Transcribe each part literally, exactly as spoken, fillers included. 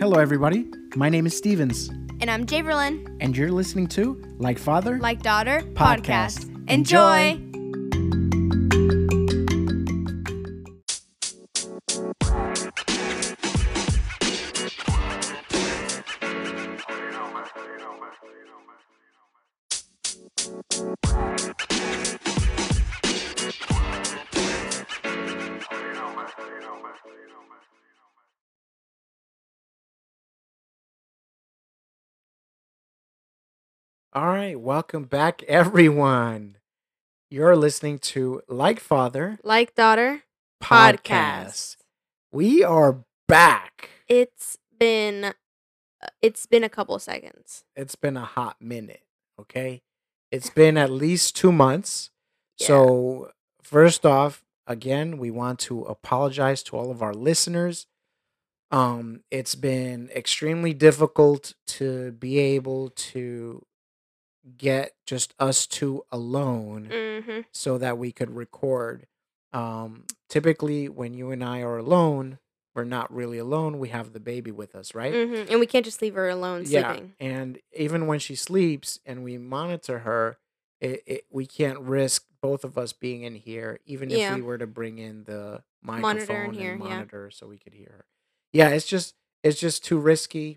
Hello, everybody. My name is Stevens, And I'm Javerlyn, and you're listening to Like Father, Like Daughter Podcast. Podcast. Enjoy. All right, welcome back, everyone. You're listening to Like Father Like Daughter Podcast. Podcast. We are back. It's been uh, it's been a couple seconds. It's been a hot minute, okay? It's been at least two months. Yeah. So, first off, again, we want to apologize to all of our listeners. Um, it's been extremely difficult to be able to get just us two alone Mm-hmm. so that we could record. Um, typically, when you and I are alone, we're not really alone. We have the baby with us, right? Mm-hmm. And we can't just leave her alone Yeah. sleeping. And even when she sleeps and we monitor her, it, it, we can't risk both of us being in here, even if Yeah. we were to bring in the Monitor in microphone here, and yeah. monitor so we could hear her. Yeah, it's just it's just too risky.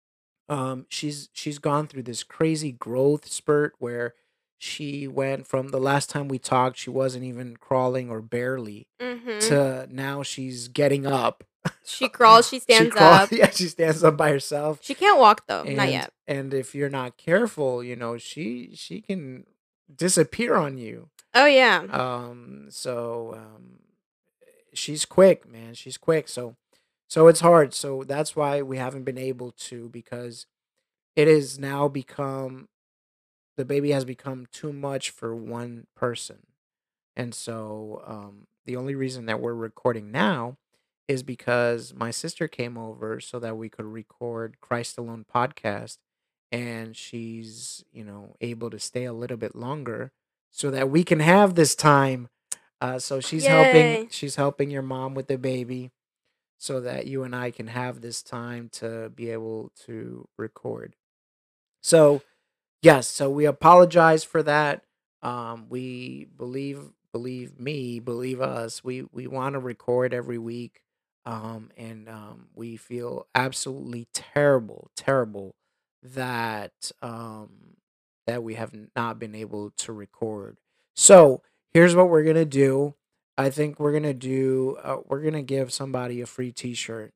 Um, she's she's gone through this crazy growth spurt where she went from the last time we talked, she wasn't even crawling or barely, Mm-hmm. to now she's getting up. She crawls, she She stands crawls, up. yeah, she stands up by herself. She can't walk though, not And yet. and if you're not careful, you know, she she can disappear on you. Oh yeah. Um, so um, she's quick, man. She's quick. So so it's hard. So that's why we haven't been able to, because it has now become the baby has become too much for one person. And so um, the only reason that we're recording now is because my sister came over so that we could record Christ Alone podcast, and she's, you know, able to stay a little bit longer so that we can have this time. Uh, so she's helping Yay. she's helping your mom with the baby so that you and I can have this time to be able to record. So yes, so we apologize for that. Um, we believe believe me, believe us. We we want to record every week. Um, and um, we feel absolutely terrible, terrible that um that we have not been able to record. So here's what we're gonna do. I think we're gonna do. Uh, we're gonna give somebody a free T-shirt.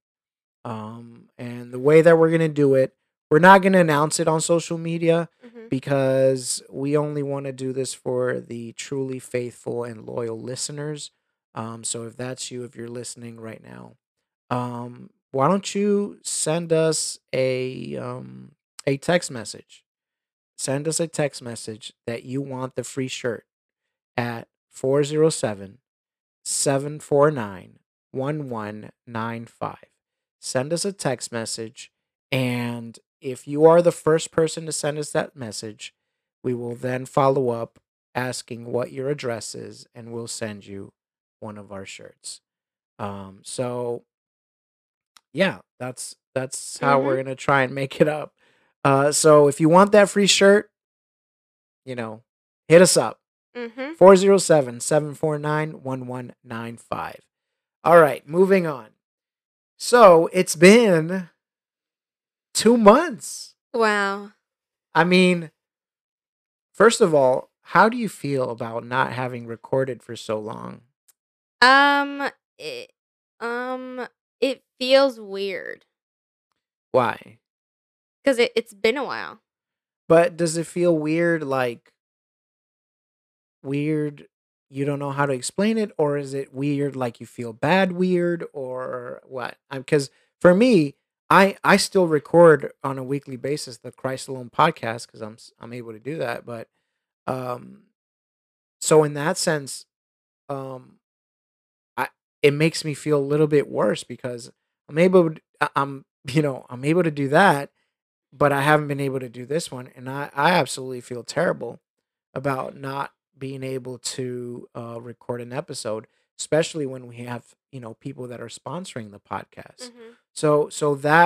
Um, and the way that we're gonna do it, we're not gonna announce it on social media Mm-hmm. because we only want to do this for the truly faithful and loyal listeners. Um, so if that's you, if you're listening right now, um, why don't you send us a um a text message? Send us a text message that you want the free shirt at four zero seven seven four nine one one nine five. Send us a text message, and if you are the first person to send us that message, we will then follow up asking what your address is, and we'll send you one of our shirts. Um, so yeah, that's that's how we're Mm-hmm. gonna try and make it up. Uh, so if you want that free shirt, you know, hit us up. Mm-hmm. four zero seven seven four nine one one nine five. All right, moving on. So it's been two months. Wow. I mean, first of all, how do you feel about not having recorded for so long? Um it, um it feels weird Why? because it, it's been a while. But does it feel weird, like weird, you don't know how to explain it, or is it weird like you feel bad weird, or what? Because for me, I I still record on a weekly basis the Christ Alone podcast because I'm s- I'm able to do that. But um, so in that sense, um, I it makes me feel a little bit worse because I'm able to, I- I'm you know I'm able to do that, but I haven't been able to do this one, and I I absolutely feel terrible about not being able to uh, record an episode, especially when we have, you know, people that are sponsoring the podcast. Mm-hmm. So so that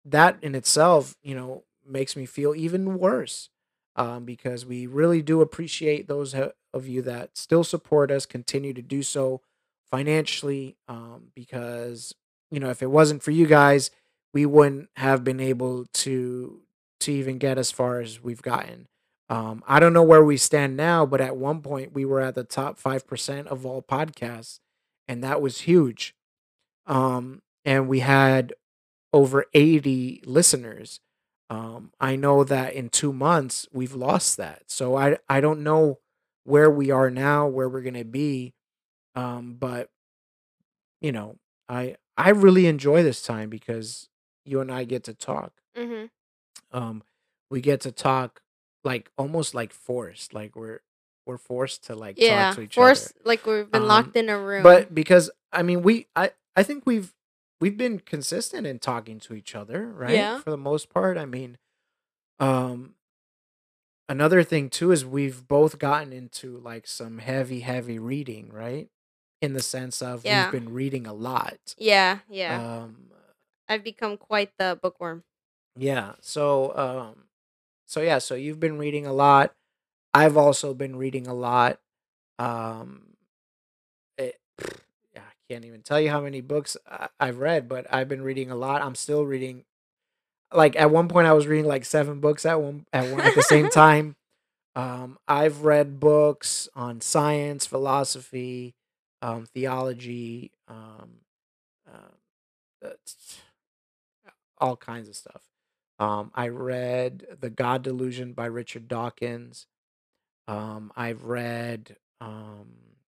that in itself, you know, makes me feel even worse, um, because we really do appreciate those ha- of you that still support us, continue to do so financially, um, because you know if it wasn't for you guys, we wouldn't have been able to to even get as far as we've gotten. Um, I don't know where we stand now, but at one point we were at the top five percent of all podcasts, and that was huge. Um, and we had over eighty listeners. Um, I know that in two months we've lost that. So I I don't know where we are now, where we're gonna be. Um, but you know, I I really enjoy this time because you and I get to talk. Mhm. Um, we get to talk like almost like forced, like we're we're forced to like talk Yeah, to each other. force like we've been Um, locked in a room. but because I mean, we I I think we've we've been consistent in talking to each other, right? Yeah. For the most part. I mean, um, another thing too is we've both gotten into like some heavy, heavy reading, right? In the sense of we've Yeah. been reading a lot. Yeah, yeah. Um, I've become quite the bookworm. yeah. So, um, so yeah. So you've been reading a lot. I've also been reading a lot. Um, it, yeah, I can't even tell you how many books I- I've read, but I've been reading a lot. I'm still reading. Like at one point, I was reading like seven books at one at one at the same time. Um, I've read books on science, philosophy, um, theology, um, uh, that's all kinds of stuff. Um, I read The God Delusion by Richard Dawkins. Um, I've read um,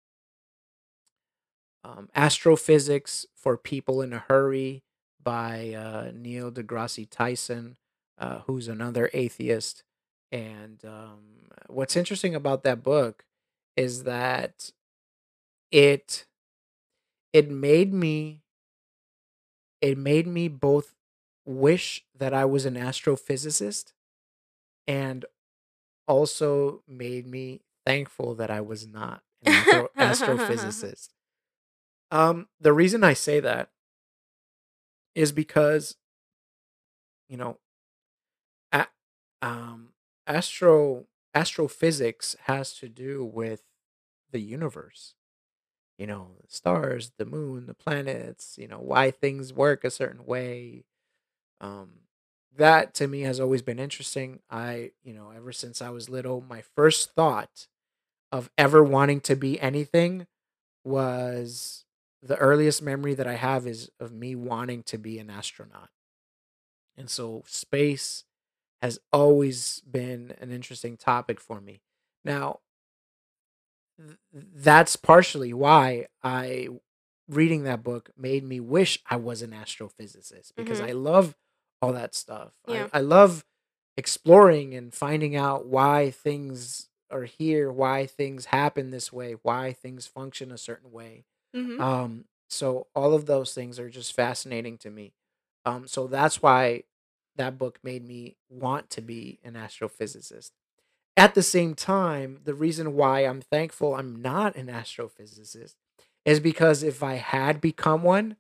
um, Astrophysics for People in a Hurry by uh, Neil deGrasse Tyson, uh, who's another atheist. And um, what's interesting about that book is that it it made me it made me both wish that I was an astrophysicist and also made me thankful that I was not an astro- astrophysicist. Um, the reason I say that is because you know, a- um, astro astrophysics has to do with the universe. You know, the stars, the moon, the planets. You know, why things work a certain way. Um, that to me has always been interesting. I, you know, ever since I was little, my first thought of ever wanting to be anything was the earliest memory that I have is of me wanting to be an astronaut. And so space has always been an interesting topic for me. Now, th- that's partially why I reading that book made me wish I was an astrophysicist because I Mhm. love all that stuff. I, Yeah. I love exploring and finding out why things are here, why things happen this way, why things function a certain way. Mhm. Um, so all of those things are just fascinating to me. Um, so that's why that book made me want to be an astrophysicist. At the same time, the reason why I'm thankful I'm not an astrophysicist is because if I had become one,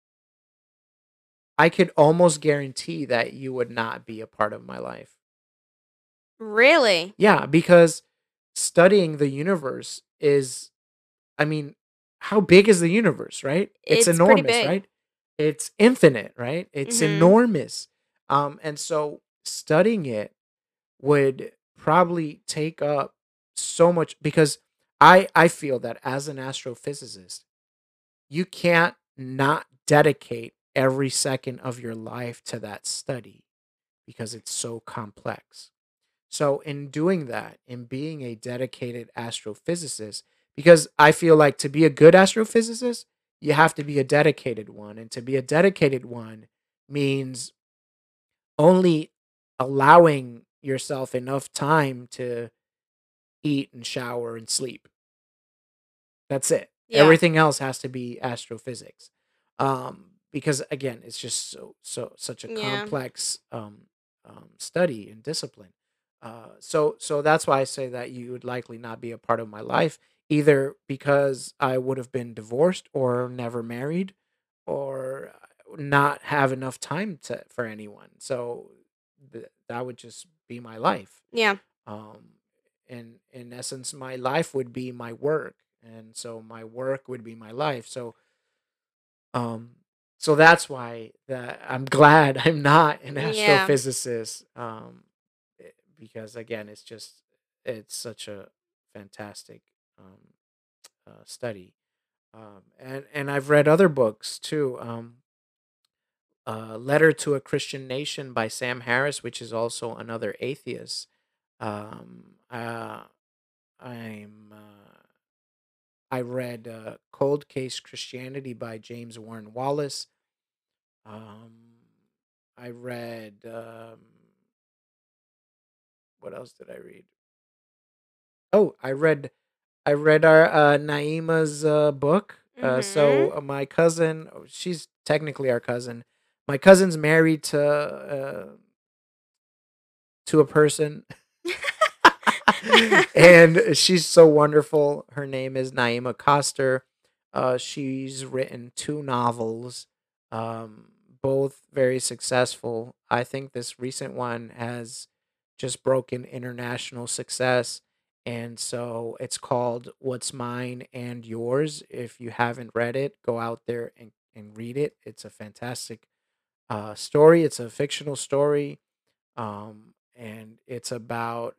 I could almost guarantee that you would not be a part of my life. Really? Yeah, because studying the universe is, I mean, how big is the universe, right? It's It's pretty enormous, big. right? It's infinite, right? It's Mhm. enormous. Um, and so studying it would probably take up so much because I I feel that as an astrophysicist, you can't not dedicate every second of your life to that study because it's so complex. So in doing that, in being a dedicated astrophysicist, because I feel like to be a good astrophysicist, you have to be a dedicated one. And to be a dedicated one means only allowing yourself enough time to eat and shower and sleep. That's it. Yeah. Everything else has to be astrophysics. Um, because again, it's just so so such a Yeah. complex um, um, study and discipline. Uh, so so that's why I say that you would likely not be a part of my life, either because I would have been divorced or never married, or not have enough time to for anyone. So th- that would just be my life. Yeah. Um, and in essence, my life would be my work, and so my work would be my life. So um, so that's why that I'm glad I'm not an Yeah. astrophysicist. Um, eh, because again, it's just it's such a fantastic um, uh, study. Um, and and I've read other books too. Um, uh, Letter to a Christian Nation by Sam Harris, which is also another atheist. Um, uh, I'm uh, I read uh, Cold Case Christianity by James Warren Wallace. Um, I read um, what else did I read? Oh, I read I read our uh, Naima's uh, book. Uh, Mhm. so uh, my cousin, oh, she's technically our cousin. My cousin's married to uh, to a person, and she's so wonderful. Her name is Naima Coster. Uh, she's written two novels, um, both very successful. I think this recent one has just broken international success. And so it's called What's Mine and Yours. If you haven't read it, go out there and, and read it. It's a fantastic uh, story. It's a fictional story. Um, and it's about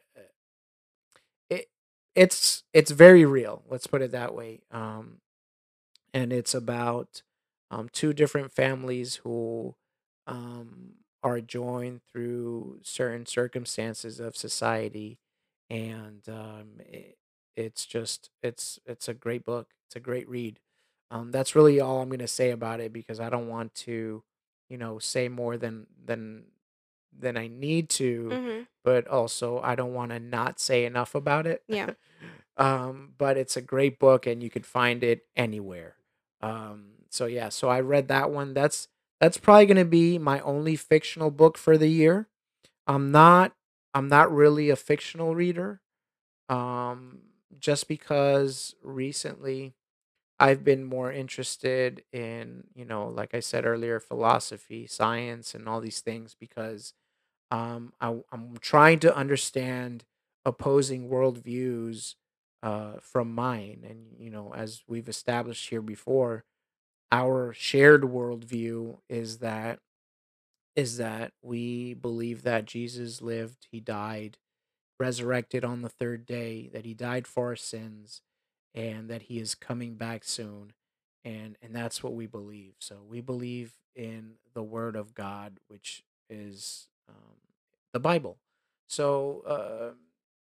it it's it's very real. Let's put it that way. Um, and it's about um, two different families who um, are joined through certain circumstances of society, and um, it, it's just it's it's a great book. It's a great read. Um, that's really all I'm going to say about it because I don't want to, you know, say more than than than I need to, Mhm. but also I don't want to not say enough about it. Yeah. um, but it's a great book and you could find it anywhere. Um, so yeah, so I read that one. That's that's probably going to be my only fictional book for the year. I'm not I'm not really a fictional reader. Um, just because recently I've been more interested in, you know, like I said earlier, philosophy, science, and all these things because um, I, I'm trying to understand opposing worldviews uh, from mine. And, you know, as we've established here before, our shared worldview is that is that we believe that Jesus lived, he died, resurrected on the third day, that he died for our sins, and that he is coming back soon. And and that's what we believe. So we believe in the word of God, which is um, the Bible. So uh,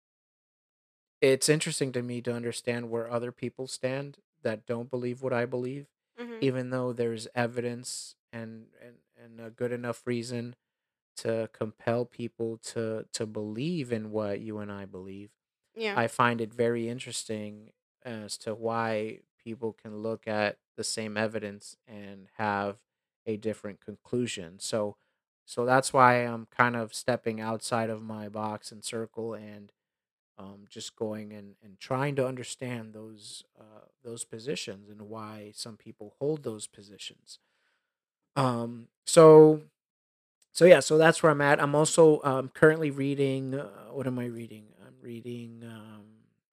it's interesting to me to understand where other people stand that don't believe what I believe, Mhm. even though there's evidence and and, and a good enough reason to compel people to to believe in what you and I believe. Yeah. I find it very interesting as to why people can look at the same evidence and have a different conclusion. So so that's why I'm kind of stepping outside of my box and circle and um, just going and, and trying to understand those uh, those positions and why some people hold those positions. Um, so so yeah, so that's where I'm at. I'm also um, currently reading. Uh, what am I reading? I'm reading. Um,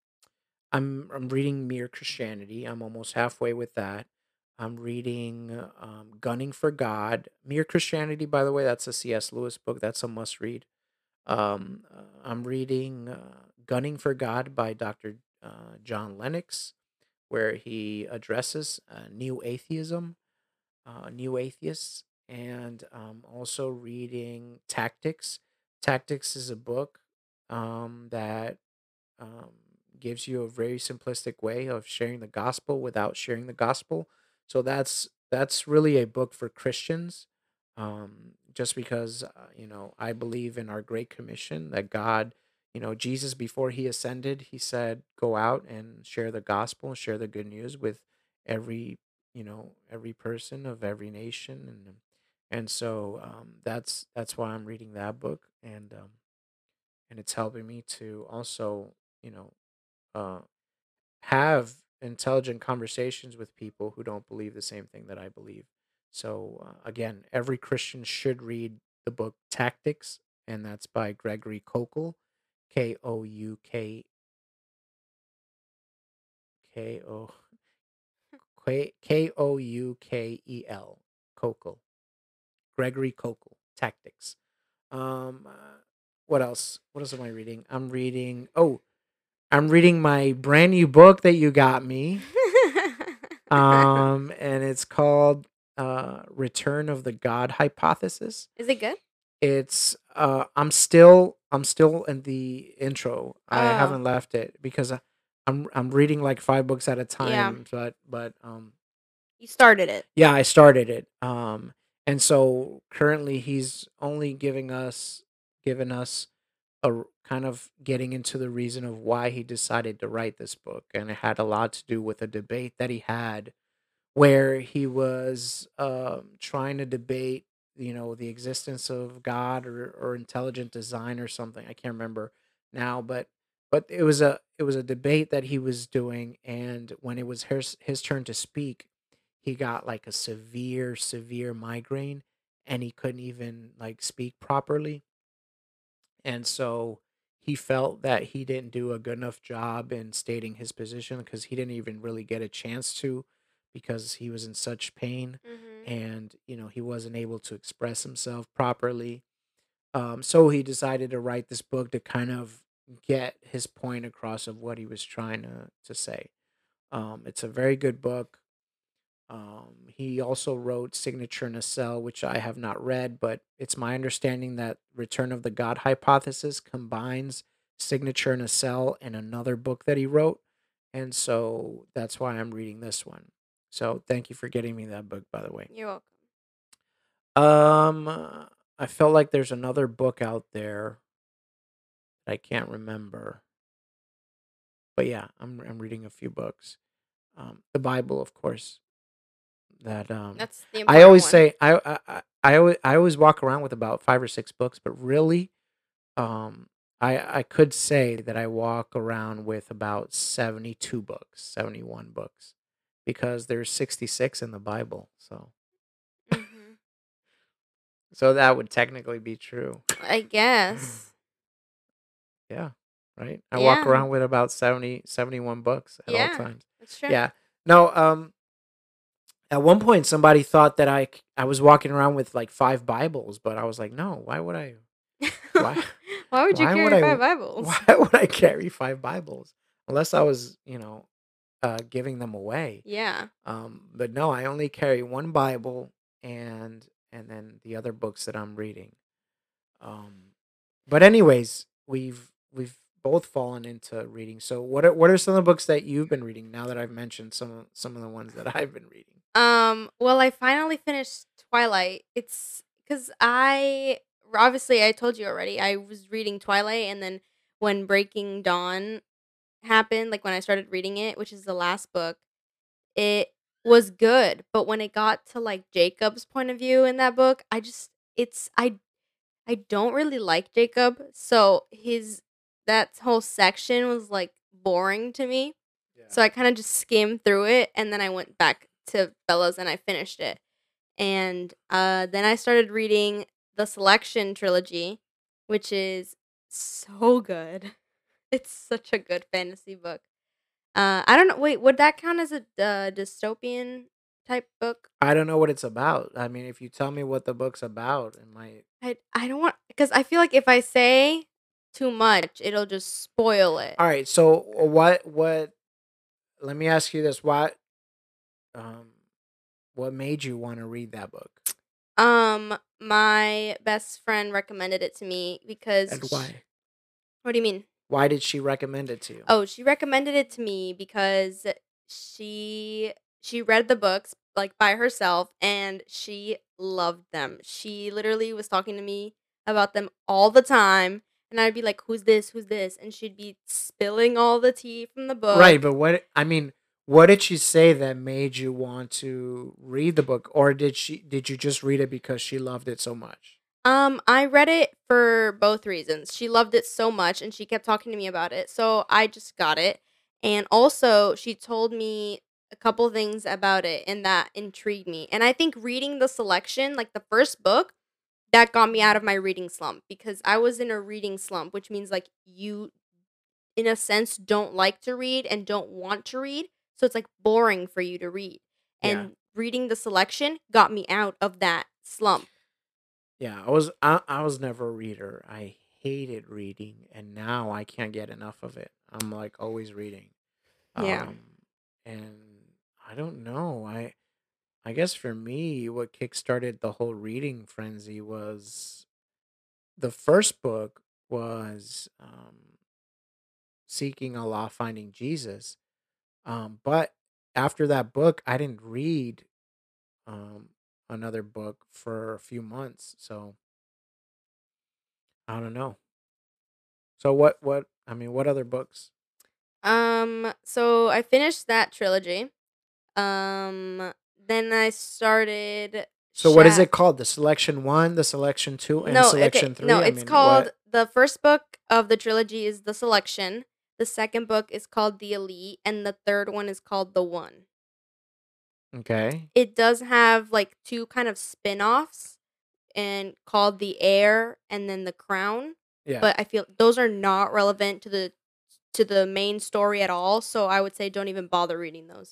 I'm I'm reading Mere Christianity. I'm almost halfway with that. I'm reading uh, um, Gunning for God. Mere Christianity, by the way, that's a C S. Lewis book. That's a must read. Um, uh, I'm reading uh, Gunning for God by Doctor Uh, John Lennox, where he addresses uh, new atheism, uh, new atheists, and um, also reading Tactics. Tactics is a book um, that um, gives you a very simplistic way of sharing the gospel without sharing the gospel. So that's that's really a book for Christians. Um, just because uh, you know I believe in our Great Commission that God, you know, Jesus before he ascended, he said, "Go out and share the gospel, share the good news with every you know every person of every nation." And and so um, that's that's why I'm reading that book, and um, and it's helping me to also you know uh, have intelligent conversations with people who don't believe the same thing that I believe. So uh, again, every Christian should read the book Tactics, and that's by Gregory Kokel, K O U K K O K O U K E L, Kokel, Gregory Kokel, Tactics. Um, uh, what else? What else am I reading? I'm reading. Oh, I'm reading my brand new book that you got me. Um, and it's called uh, Return of the God Hypothesis. Is it good? It's uh, I'm still I'm still in the intro. I Oh, haven't left it because I- I'm I'm reading like five books at a yeah. time. But but um You started it. yeah, I started it. Um, and so currently he's only giving us giving us a r- kind of getting into the reason of why he decided to write this book, and it had a lot to do with a debate that he had where he was um, trying to debate, you know, the existence of God or, or intelligent design or something. I can't remember now, but but it was a it was a debate that he was doing, and when it was his his turn to speak, he got like a severe severe migraine, and he couldn't even like speak properly, and so he felt that he didn't do a good enough job in stating his position because he didn't even really get a chance to because he was in such pain, Mhm. and you know he wasn't able to express himself properly. Um, so he decided to write this book to kind of get his point across of what he was trying to, to say. Um, it's a very good book. Um, he also wrote Signature in a Cell, which I have not read, but it's my understanding that Return of the God Hypothesis combines Signature in a Cell and another book that he wrote. And so that's why I'm reading this one. So thank you for getting me that book, by the way. You're welcome. Um, uh, I felt like there's another book out there that I can't remember, but yeah, I'm I'm reading a few books. Um, the Bible, of course. That um, That's the I important always one. say I I I I always, I always walk around with about five or six books, but really, um, I I could say that I walk around with about seventy two books, seventy one books, because there's sixty six in the Bible. So Mhm. so that would technically be true. I guess. Yeah, right. I walk Yeah. around with about seventy seventy one books at all Yeah. times. That's true. Yeah. No. Um. At one point, somebody thought that I c- I was walking around with like five Bibles, but I was like, no. Why would I? Why? Why would you Why would carry I? five Why Bibles? would I carry five Bibles unless I was, you know, uh, giving them away? Yeah. Um, but no, I only carry one Bible and and then the other books that I'm reading. Um, but anyways, we've we've both fallen into reading. So what are what are some of the books that you've been reading now that I've mentioned some of some of the ones that I've been reading? Um, well, I finally finished Twilight. It's cuz I obviously I told you already. I was reading Twilight, and then when Breaking Dawn happened, like when I started reading it, which is the last book, it was good, but when it got to like Jacob's point of view in that book, I just it's I I don't really like Jacob. So his that whole section was like boring to me. Yeah. So I kind of just skimmed through it, and then I went back to Bella's and I finished it. And uh, then I started reading the Selection trilogy, which is so good. It's such a good fantasy book. Uh, I don't know. Wait, would that count as a uh, dystopian type book? I don't know what it's about. I mean, if you tell me what the book's about, it might. I I don't want because I feel like if I say too much, it'll just spoil it. All right. So what what? Let me ask you this: What um what made you want to read that book, Um, my best friend recommended it to me because and sh why? what do you mean? Why did she recommend it to you? Oh, she recommended it to me because she she read the books like by herself and she loved them. She literally was talking to me about them all the time, and I'd be like, "Who's this? Who's this?" And she'd be spilling all the tea from the Right, book. but what I mean, what did she say that made you want to read the book, or did she did you just read it because she loved it so much? Um, I read it for both reasons. She loved it so much and she kept talking to me about it. So I just got it. And also, she told me a couple things about it and that intrigued me. And I think reading the selection, like the first book, that got me out of my reading slump because I was in a reading slump, which means like you in a sense don't like to read and don't want to read. So it's like boring for you to read. Yeah. And reading the selection got me out of that slump. Yeah, I was I, I was never a reader. I hated reading, and now I can't get enough of it. I'm like always reading. Yeah. Um and I don't know. I I guess for me what kickstarted the whole reading frenzy was the first book was um Seeking Allah Finding Jesus. Um but after that book I didn't read um another book for a few months. So I don't know. So what what I mean, what other books? Um so I finished that trilogy. Um then I started So what is Shat it called? The selection one, the selection two, and No, okay. selection No, three? I it's mean, called what? the first book of the trilogy is The Selection. The second book is called The Elite and the third one is called The One. Okay. It does have like two kind of spin-offs and called The Heir and then The Crown, Yeah. but I feel those are not relevant to the to the main story at all, so I would say don't even bother reading those.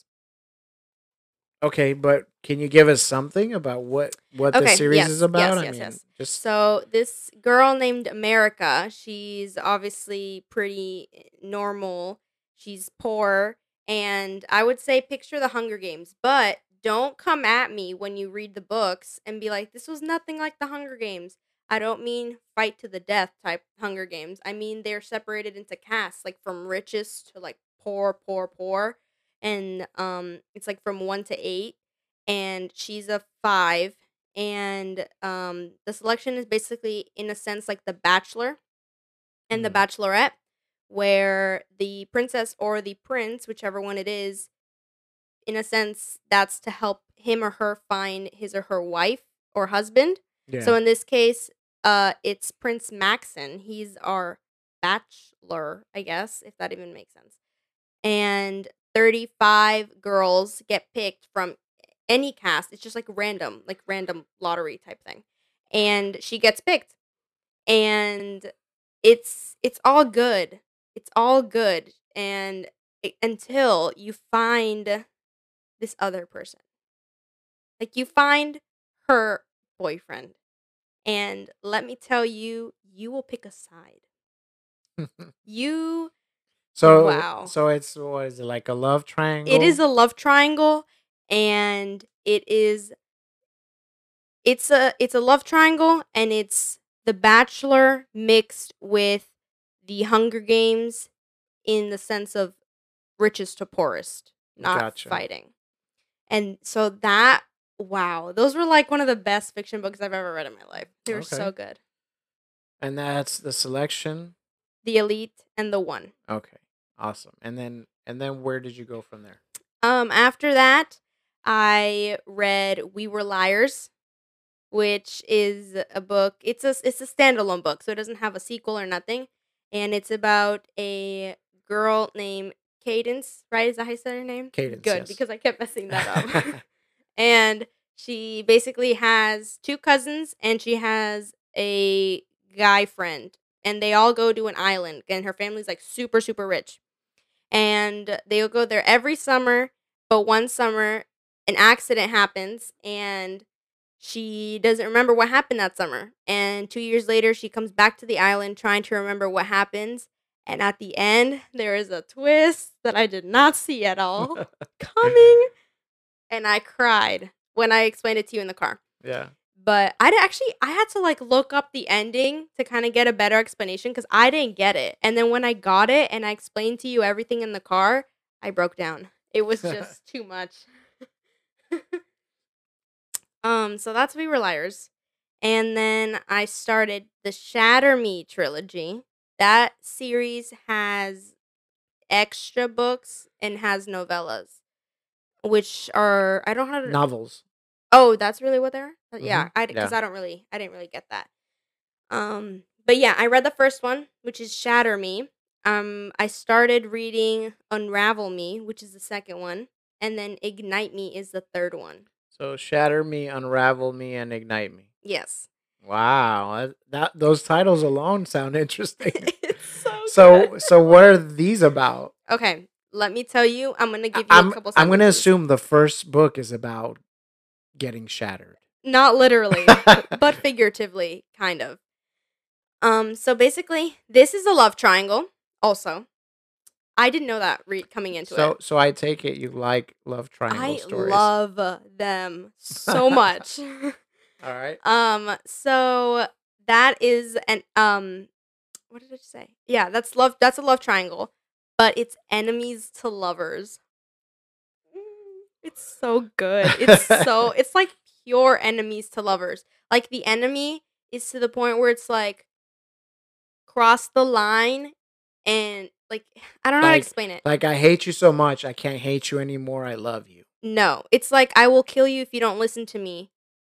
Okay, but can you give us something about what what the Okay, series is yes, about? yes, I yes, mean, yes. just So this girl named America, she's obviously pretty eh, normal. She's poor, and I would say picture the Hunger Games, but don't come at me when you read the books and be like, this was nothing like the Hunger Games. I don't mean fight to the death type Hunger Games. I mean they're separated into castes, like from richest to like poor, poor, poor. And um it's like from one to eight. And she's a five, and um the selection is basically in a sense like the Bachelor and the mhm, Bachelorette, where the princess or the prince, whichever one it is, in a sense that's to help him or her find his or her wife or husband. So yeah. in this case, uh it's Prince Maxon. He's our bachelor, I guess, if that even makes sense. And thirty-five girls get picked from any cast. It's just like random, like random lottery type thing. And she gets picked. And it's it's all good. It's all good and I until you find this other person. Like you find her boyfriend. And let me tell you, you will pick a side. You so wow. so it's what is it like a love It is triangle? a love triangle and it is it's a it's a love triangle and it's The Bachelor mixed with the Hunger Games in the sense of richest to poorest, not Gotcha. fighting. And so that wow, those were like one of the best fiction books I've ever read in my life. They were so Okay. good. And that's the selection. The Elite and The One. Okay. Awesome. And then and then where did you go from there? Um after that, I read We Were Liars, which is a book. It's a it's a standalone book, so it doesn't have a sequel or nothing. And it's about a girl named Cadence, right? Is that how you said her name? Cadence, Good, yes. because I kept messing that up. And she basically has two cousins and she has a guy friend. And they all go to an island and her family's like super, super rich. And they'll go there every summer, but one summer an accident happens and she doesn't remember what happened that summer. And two years later, she comes back to the island trying to remember what happens. And at the end, there is a twist that I did not see at all coming. And I cried when I explained it to you in the car. Yeah. But I d- actually I had to like look up the ending to kind of get a better explanation because I didn't get it. And then when I got it and I explained to you everything in the car, I broke down. It was just too much. Um, so that's We Were Liars. And then I started the Shatter Me trilogy. That series has extra books and has novellas, which are I don't know how to. Novels. Oh, that's really what they're. Uh, Yeah, Mhm. I because Yeah. I don't really I didn't really get that. Um, but yeah, I read the first one, which is Shatter Me. Um, I started reading Unravel Me, which is the second one. and then Ignite Me is the third one. So shatter me, unravel me, and ignite me. Yes. Wow, that, that those titles alone sound interesting. It's so good. So so what are these about? Okay, let me tell you. I'm gonna I- give you a I'm couple I'm gonna sentences. assume the first book is about getting shattered. Not literally, but figuratively, kind of. Um, so basically, this is a love triangle. Also, I didn't know that re- coming into So it. so I take it you like love triangle I stories. love them so much. All right. um, so that is an um, what did I say? Yeah, that's love. That's a love triangle, but it's enemies to lovers. Mm, It's so good. It's so it's like pure enemies to lovers. Like the enemy is to the point where it's like cross the line and like I don't know how to like explain it. like I hate you so much I can't hate you anymore. I love you. No, it's like I will kill you if you don't listen to me.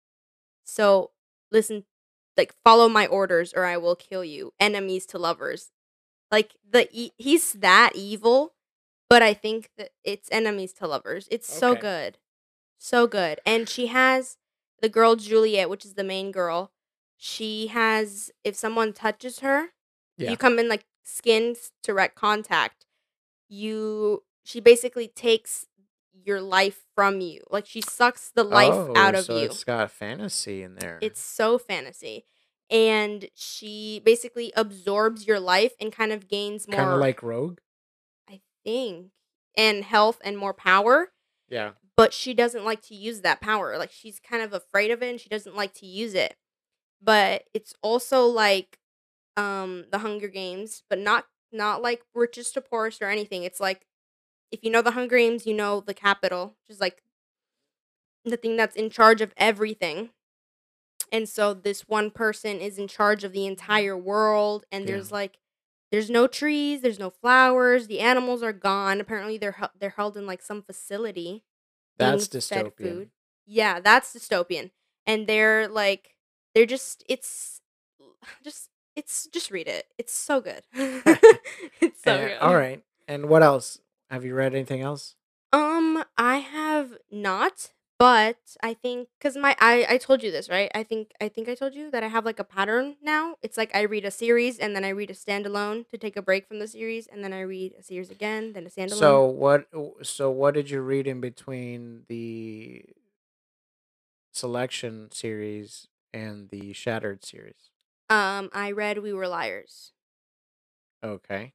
So listen, like follow my orders or I will kill you. Enemies to lovers. Like the e- he's that evil, but I think that it's enemies to lovers. It's so Okay. good. So good. And she has the girl Juliet, which is the main girl. She has if someone touches her, if Yeah. you come in like skin direct contact, you she basically takes your life from you. Like she sucks the life Oh, out of so you. it's got fantasy in there. It's so fantasy. And she basically absorbs your life and kind of gains Kind of more, like Rogue. I think, and health and more power. Yeah. But she doesn't like to use that power. Like she's kind of afraid of it and she doesn't like to use it. But it's also like um the Hunger Games, but not not like richest to poorest or anything. It's like if you know the Hunger Games, you know the capital, which is like the thing that's in charge of everything. And so this one person is in charge of the entire world and Yeah. there's like there's no trees, there's no flowers, the animals are gone. Apparently they're hel- they're held in like some facility being That's fed dystopian. food. Yeah, that's dystopian. And they're like they're just it's just it's just read it. It's so good. It's so And, all good. right. And what else? Have you read anything else? Um, I have not, but I think because my I I told you this right. I think I think I told you that I have like a pattern now. It's like I read a series and then I read a standalone to take a break from the series, and then I read a series again, then a standalone. So what? So what did you read in between the selection series and the Shattered series? Um, I read We Were Liars, Okay.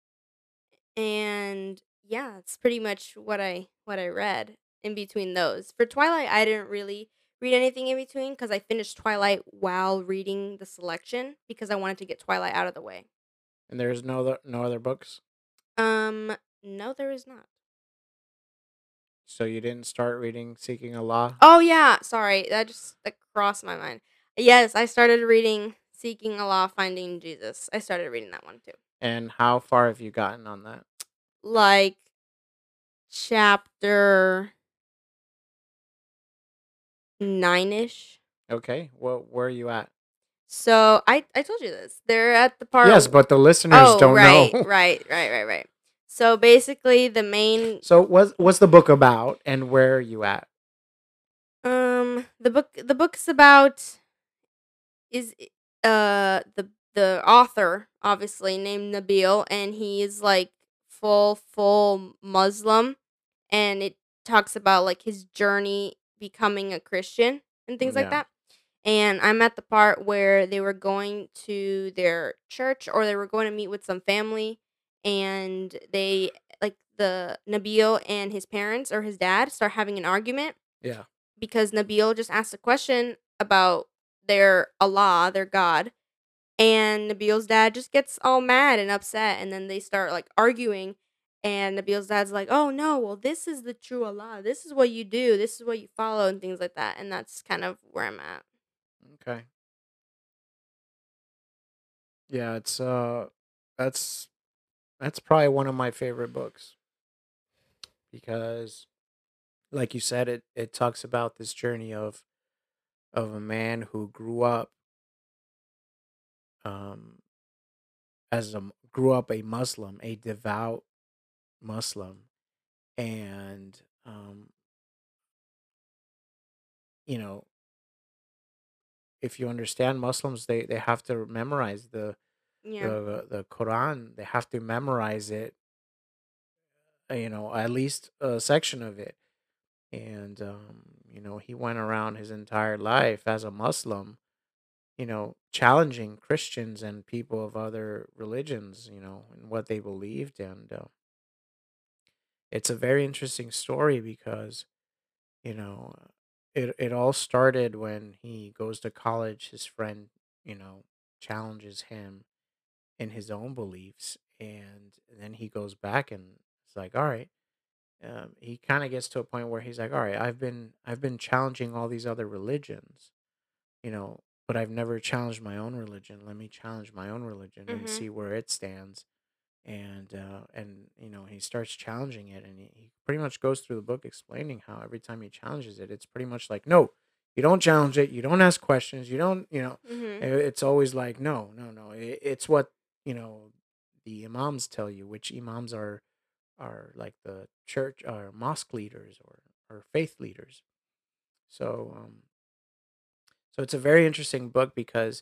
and yeah, it's pretty much what I what I read in between those. For Twilight, I didn't really read anything in between because I finished Twilight while reading the selection because I wanted to get Twilight out of the way. And there's no other no other books. Um, no, there is not. So you didn't start reading Seeking Allah. Oh yeah, sorry, that just that crossed my mind. Yes, I started reading Seeking Allah, Finding Jesus. I started reading that one too. And how far have you gotten on that? Like chapter nine ish. Okay. Well, where are you at? So I I told you this. They're at the part. Yes, but the listeners Oh don't right, know. right, right, right, right. So basically, the main So what's what's the book about, and where are you at? um the book the book's about is uh the the author obviously named Nabil, and he's like full full Muslim, and it talks about like his journey becoming a Christian and things like Yeah. that. And I'm at the part where they were going to their church or they were going to meet with some family, and they like the Nabil and his parents or his dad start having an argument Yeah. because Nabil just asked a question about their Allah, their God, and Nabil's dad just gets all mad and upset, and then they start like arguing. And Nabil's dad's like, "Oh no, well this is the true Allah. This is what you do. This is what you follow, and things like that." And that's kind of where I'm at. Okay. Yeah, it's uh that's that's probably one of my favorite books because like you said it it talks about this journey of of a man who grew up um as a grew up a Muslim, a devout Muslim, and um, you know, if you understand Muslims, they they have to memorize the Yeah. the the Quran. They have to memorize it, uh, you know, at least a section of it. And um, you know, he went around his entire life as a Muslim, you know, challenging Christians and people of other religions, you know, and what they believed. And uh, it's a very interesting story because, you know, it it all started when he goes to college. His friend, you know, challenges him in his own beliefs, and then he goes back and it's like, all right. Um, he kind of gets to a point where he's like, all right, I've been I've been challenging all these other religions, you know, but I've never challenged my own religion. Let me challenge my own religion and Mhm. see where it stands. And uh, and you know, he starts challenging it, and he, he pretty much goes through the book explaining how every time he challenges it, it's pretty much like, no, you don't challenge it, you don't ask questions, you don't, you know, i- Mhm. it's always like, no, no, no, it, it's what, you know, the imams tell you, which imams are are like the church or mosque leaders or or faith leaders. So um, so it's a very interesting book because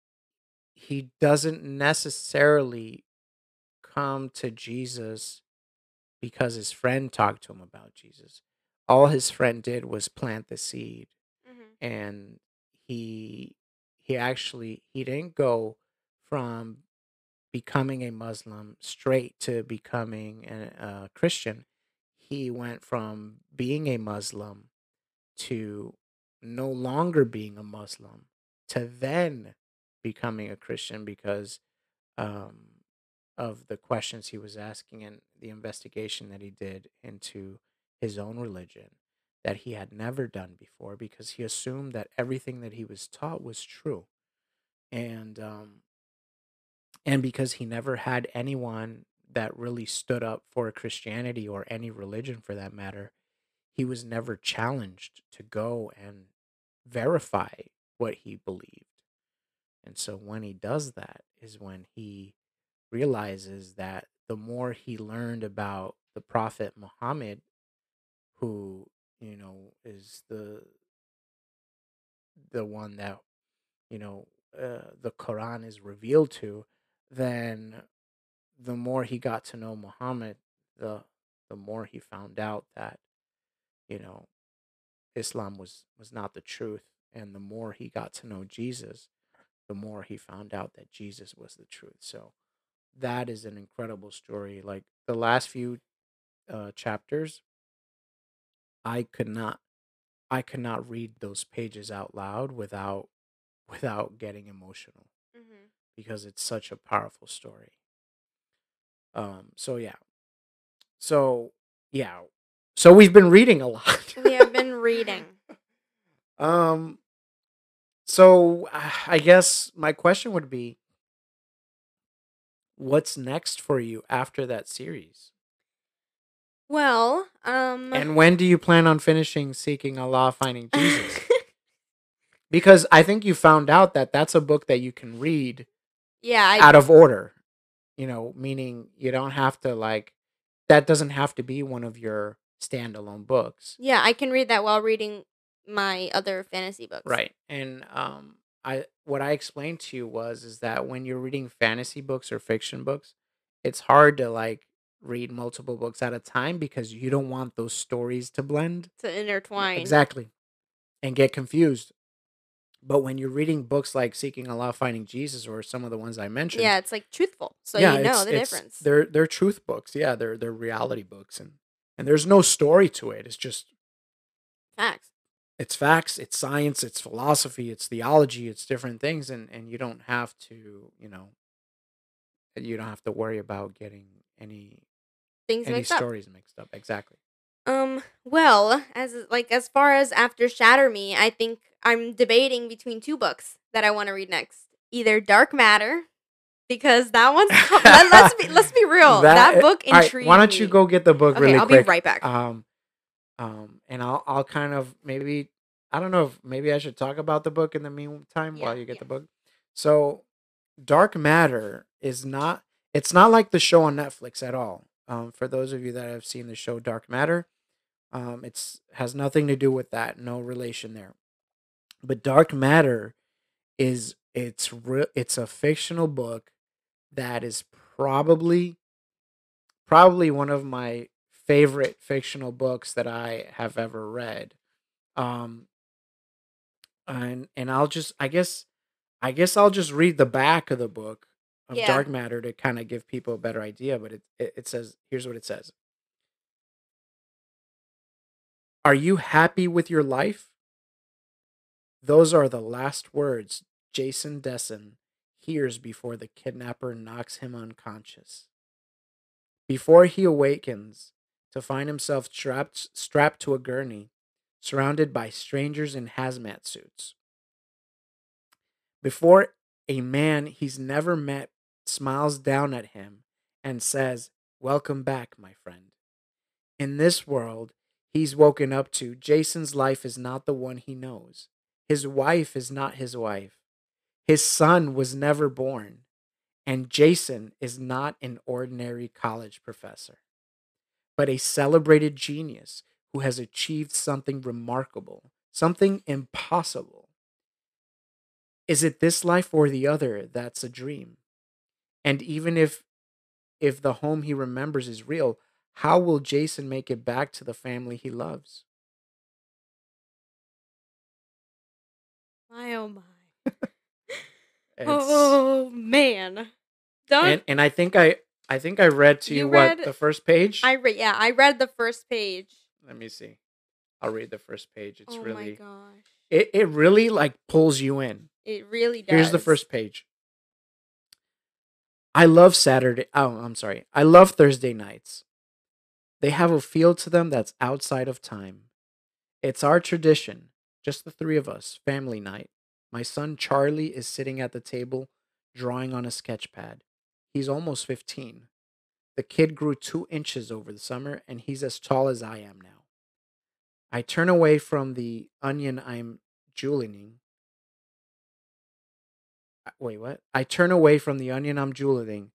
he doesn't necessarily come to Jesus because his friend talked to him about Jesus. All his friend did was plant the seed, Mhm. and he he actually he didn't go from becoming a Muslim straight to becoming a, a Christian. He went from being a Muslim to no longer being a Muslim to then becoming a Christian because um, of the questions he was asking and the investigation that he did into his own religion that he had never done before because he assumed that everything that he was taught was true. And um, and because he never had anyone that really stood up for Christianity or any religion for that matter, he was never challenged to go and verify what he believed. And so when he does that is when he realizes that the more he learned about the prophet Muhammad, who, you know, is the the one that, you know, uh, the Quran is revealed to, then the more he got to know Muhammad, the the more he found out that, you know, Islam was was not the truth, and the more he got to know Jesus, the more he found out that Jesus was the truth. So that is an incredible story. Like the last few uh, chapters, I could not I could not read those pages out loud without without getting emotional Mhm. because it's such a powerful story. Um. So yeah. So yeah. So we've been reading a lot. We have been reading. um. So uh, I guess my question would be, what's next for you after that series? Well, um And when do you plan on finishing Seeking Allah, Finding Jesus? Because I think you found out that that's a book that you can read yeah, I out of order, you know, meaning you don't have to like, that doesn't have to be one of your standalone books. yeah, I can read that while reading my other fantasy books. Right. And um I what I explained to you was is that when you're reading fantasy books or fiction books, it's hard to like read multiple books at a time because you don't want those stories to blend. To intertwine. Exactly. And get confused. But when you're reading books like Seeking Allah, Finding Jesus, or some of the ones I mentioned, Yeah, it's like truthful. So yeah, you know it's the it's difference. they're they're truth books. Yeah, they're they're reality books, and and there's no story to it. It's just Facts. it's facts, it's science, it's philosophy, it's theology, it's different things, and and you don't have to, you know, you don't have to worry about getting any Things any mixed up. stories mixed up. Exactly. Um, well, as like as far as after Shatter Me, I think I'm debating between two books that I want to read next. Either Dark Matter, because that one's com- let, let's be let's be real. That that book all right. Why intrigued don't you me. go get the book Okay, really I'll be quick? right back. Um, um, and I'll I'll kind of maybe I don't know if maybe I should talk about the book in the meantime Yeah, while you get yeah. the book. So, Dark Matter is not it's not like the show on Netflix at all. Um, for those of you that have seen the show Dark Matter, Um, it's has nothing to do with that. No relation there. But Dark Matter is it's re- it's a fictional book that is probably probably one of my favorite fictional books that I have ever read. Um, and and I'll just I guess I guess I'll just read the back of the book of Yeah. Dark Matter to kind of give people a better idea. But it, it it says here's what it says: Are you happy with your life? Those are the last words Jason Dessen hears before the kidnapper knocks him unconscious. Before he awakens to find himself strapped strapped to a gurney, surrounded by strangers in hazmat suits. Before a man he's never met smiles down at him and says, "Welcome back, my friend." In this world he's woken up to, Jason's life is not the one he knows. His wife is not his wife. His son was never born. And Jason is not an ordinary college professor, but a celebrated genius who has achieved something remarkable, something impossible. Is it this life or the other that's a dream? And even if if the home he remembers is real, how will Jason make it back to the family he loves? My oh my. It's Oh man. Don't and and I think I I think I read to you you what read the first page. I read yeah, I read the first page. Let me see. I'll read the first page. It's Oh my really gosh. it, it really like pulls you in. It really Here's the does. first page. I love Saturday. Oh, I'm sorry. I love Thursday nights. They have a feel to them that's outside of time. It's our tradition, just the three of us, family night. My son Charlie is sitting at the table, drawing on a sketch pad. He's almost fifteen. The kid grew two inches over the summer, and he's as tall as I am now. I turn away from the onion I'm julienning. Uh, Wait, what? I turn away from the onion I'm julienning.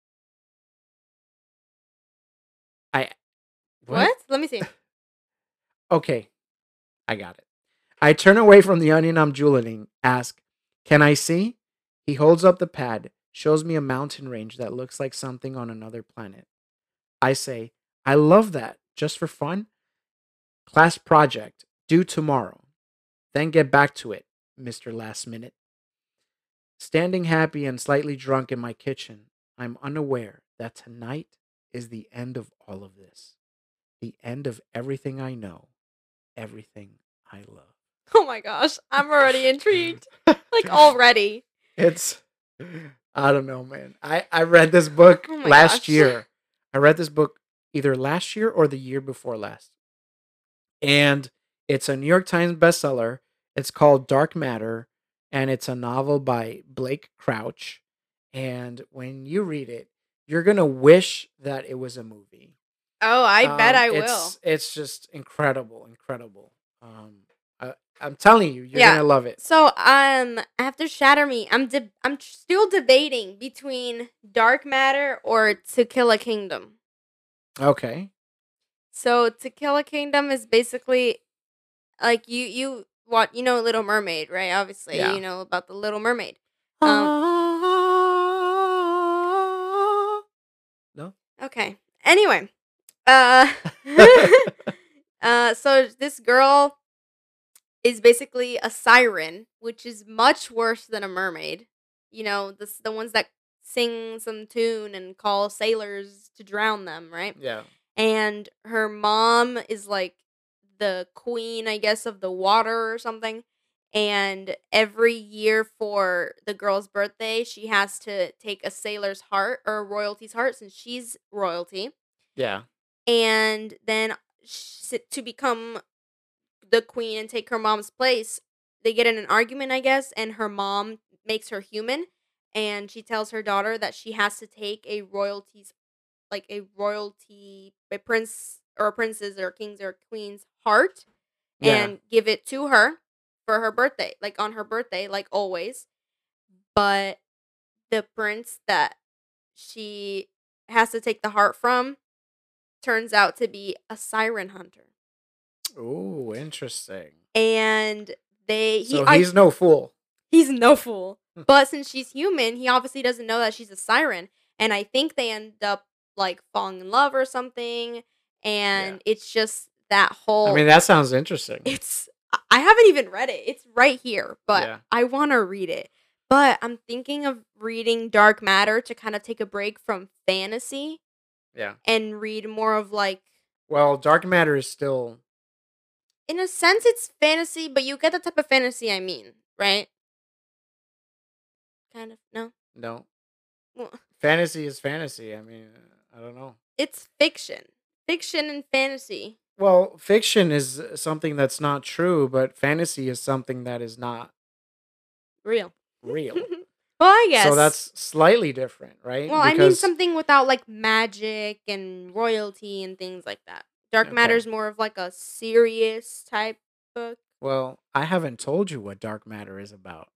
I what? What? Let me see. Okay, I got it. I turn away from the onion I'm julienning, ask, "Can I see?" He holds up the pad, shows me a mountain range that looks like something on another planet. I say, "I love that. Just for fun? Class project, due tomorrow. Then get back to it, Mister Last Minute." Standing happy and slightly drunk in my kitchen, I'm unaware that tonight is the end of all of this. The end of everything I know, everything I love. Oh my gosh. I'm already intrigued. Like already. It's I don't know, man. I I read this book Oh my last gosh. year. I read this book either last year or the year before last. And it's a New York Times bestseller. It's called Dark Matter, and it's a novel by Blake Crouch. And when you read it, you're going to wish that it was a movie. Oh, I bet Um I will. it's it's just incredible, incredible. Um I, I'm telling you, you're going Yeah. to love it. So um after Shatter Me, I'm de- I'm tr- still debating between Dark Matter or To Kill a Kingdom. Okay. So To Kill a Kingdom is basically like you you what you know Little Mermaid, right? Obviously, Yeah. you know about the Little Mermaid. Um Ah. No? okay. Anyway, uh uh so this girl is basically a siren, which is much worse than a mermaid. You know, the the ones that sing some tune and call sailors to drown them, right? Yeah. And her mom is like the queen, I guess, of the water or something. And every year for the girl's birthday, she has to take a sailor's heart or a royalty's heart since she's royalty. Yeah. And then sh- to become the queen and take her mom's place, they get in an argument, I guess, and her mom makes her human. And she tells her daughter that she has to take a royalty's like a royalty, a prince or a princess or king's or queen's heart Yeah. and give it to her for her birthday, like on her birthday, like always. But the prince that she has to take the heart from turns out to be a siren hunter. Ooh, interesting. and they he So I he's no fool. he's no fool. But since she's human, he obviously doesn't know that she's a siren, and I think they end up like falling in love or something, Yeah. and it's just that I mean, whole that sounds interesting. it's I I haven't even read it. It's right here, but Yeah. I want to read it. But I'm thinking of reading Dark Matter to kind of take a break from fantasy Yeah. and read more of like, Well, dark matter is still in a sense it's fantasy, but you get the type of fantasy I mean, right? Kind of. No. no Well, fantasy is fantasy. I mean, uh, I don't know. it's fiction. Fiction and fantasy. Well, fiction is something that's not true, but fantasy is something that is not Real. real. Well, I So guess. that's slightly different, right? Well, I mean Because something without like magic and royalty and things like that. Dark Matter okay. is more of like a serious type book. Well, I haven't told you what dark matter is about,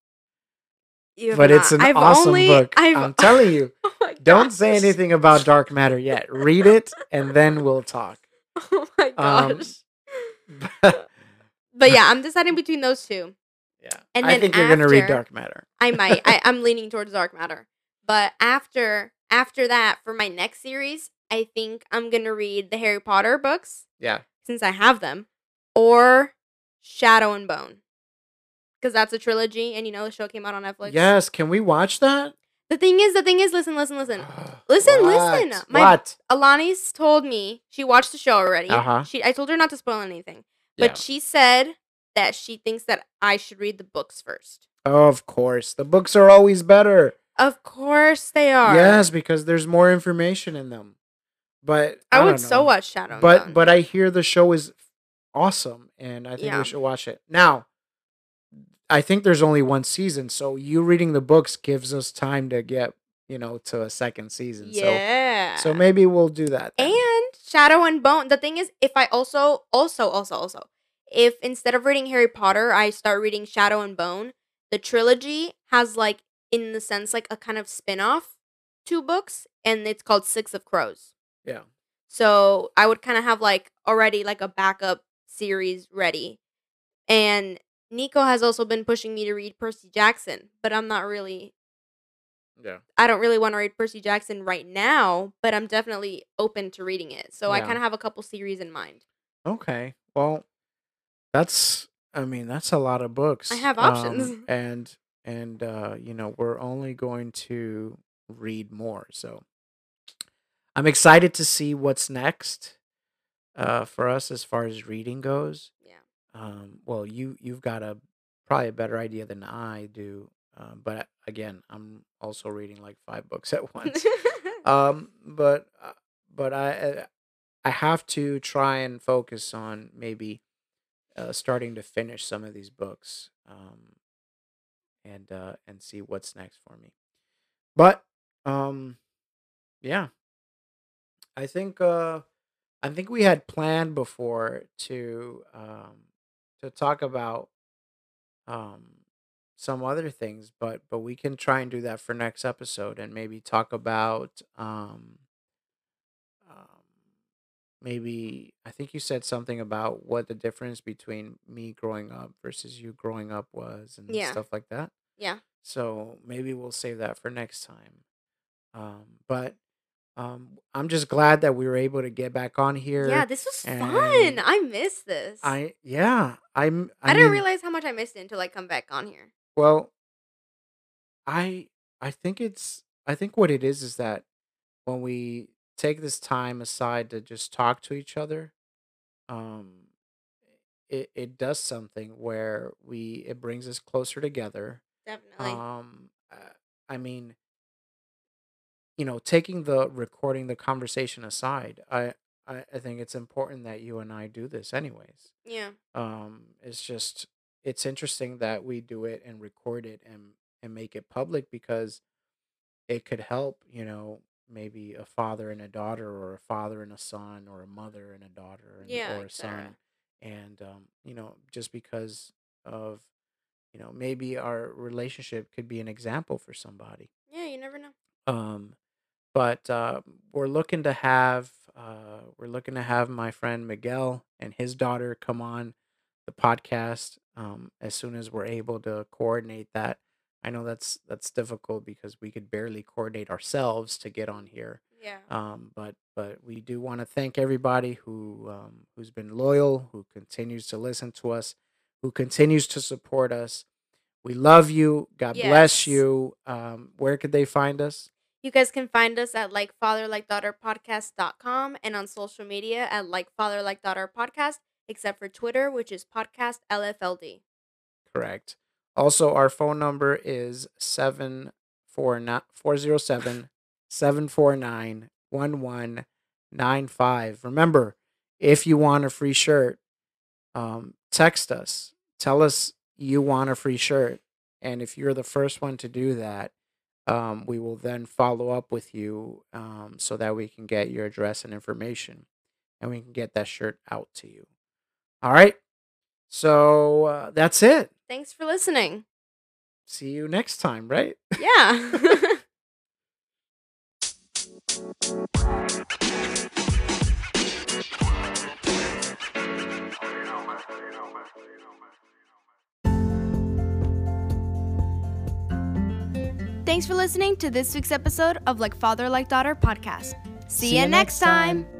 You have but it's not. an I've awesome only book. I've I'm telling you. Oh my Don't say gosh. anything about dark matter yet. Read it and then we'll talk. Oh my Um gosh. but, But yeah, I'm deciding between those two. yeah. And I then think you're going to read after dark matter. I might. I, I'm leaning towards Dark Matter. But after after that, for my next series, I think I'm gonna read the Harry Potter books Yeah. since I have them, or Shadow and Bone because that's a trilogy, and you know the show came out on Netflix. Yes, can we watch that? The thing is, the thing is, listen, listen, listen, listen, listen. What? My What? Alani's told me she watched the show already. Uh-huh. She, I told her not to spoil anything, but Yeah. she said that she thinks that I should read the books first. Of course. The books are always better. Of course they are. Yes, because there's more information in them. But I, I don't would so know. watch Shadow and But Bone. but I hear the show is awesome and I think Yeah. we should watch it. Now, I think there's only one season, so you reading the books gives us time to get, you know, to a second season. Yeah. So so maybe we'll do that then. And Shadow and Bone. The thing is, if I also, also, also, also, if instead of reading Harry Potter, I start reading Shadow and Bone, the trilogy has like, in the sense, like a kind of spin off two books, and it's called Six of Crows. Yeah. So I would kind of have like already like a backup series ready. And Nico has also been pushing me to read Percy Jackson, but I'm not really Yeah. I don't really want to read Percy Jackson right now, but I'm definitely open to reading it. So I Yeah. kind of have a couple series in mind. Okay. Well, that's I mean, that's a lot of books. I have Um options. and and uh, you know, we're only going to read more. So I'm excited to see what's next uh for us as far as reading goes. Yeah. Um well, you you've got a probably a better idea than I do. Um but again, I'm also reading like five books at once. Um but uh, but I I I have to try and focus on maybe uh, starting to finish some of these books um, and uh, and see what's next for me. But um, yeah, I think uh, I think we had planned before to um, to talk about um, some other things, but but we can try and do that for next episode and maybe talk about um, um, maybe I think you said something about what the difference between me growing up versus you growing up was and Yeah. stuff like that. Yeah. So maybe we'll save that for next time. Um, but um, I'm just glad that we were able to get back on Yeah, here. this was fun. And I miss this. I, I, yeah, I'm, I didn't mean, realize how much I missed it until I come back on here. well, I, I think it's, I think what it is is that when we take this time aside to just talk to each other, um, it, it does something where we it brings us closer together. Definitely. Um, uh, I mean, you know, taking the recording the conversation aside, I, I I think it's important that you and I do this anyways. Yeah. Um, it's just it's interesting that we do it and record it and and make it public because it could help, you know, maybe a father and a daughter or a father and a son or a mother and a daughter and Yeah, or a et cetera. son and um, you know, just because of, you know, maybe our relationship could be an example for somebody. Yeah, you never know. Um, but uh, we're looking to have Uh, we're looking to have my friend Miguel and his daughter come on the podcast um, as soon as we're able to coordinate that. I know that's that's difficult because we could barely coordinate ourselves to get on here. Yeah. Um, but but we do want to thank everybody who um, who's been loyal, who continues to listen to us, who continues to support us. We love you. God bless Yes. you. Um, where could they find us? You guys can find us at like father like daughter podcast dot com and on social media at like father like daughter podcast, except for Twitter, which is podcast L F L D. Correct. Also, our phone number is seven four nine four zero seven seven four nine one one nine five. Remember, if you want a free shirt, um, text us. Tell us you want a free shirt. And if you're the first one to do that, um, we will then follow up with you um, so that we can get your address and information and we can get that shirt out to you. All right. So uh, that's it. Thanks for listening. See you next time, right? Yeah. Thanks for listening to this week's episode of Like Father Like Daughter podcast. See, See you you next next time. time.